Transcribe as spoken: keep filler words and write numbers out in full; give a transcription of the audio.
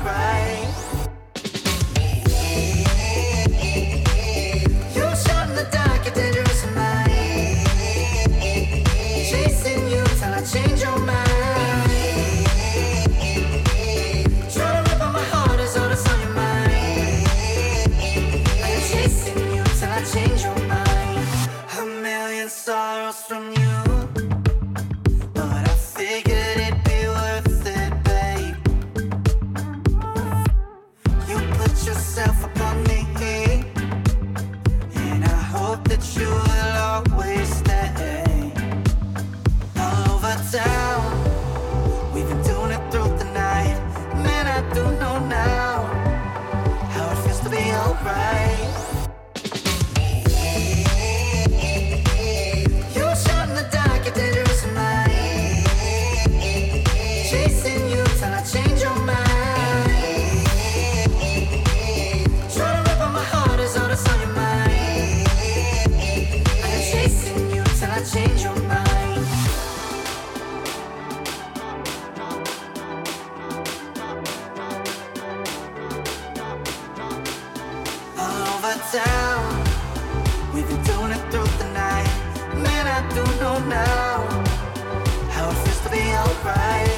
alright. You shot in the dark, you're dangerous at night. Chasing you till I change your mind. Trying to rip out my heart is all that's on your mind. I am chasing you till I change your mind. A million sorrows from you. Yourself upon me, and I hope that you will always stay. All over town, we've been doing it through the night. Man, I do know now how it feels to be alright. You shot in the dark, you're dangerous at night. Chasing you till I change your mind. Change your mind. All over town, we've been doing it through the night. Man, I do know now how it feels to be alright.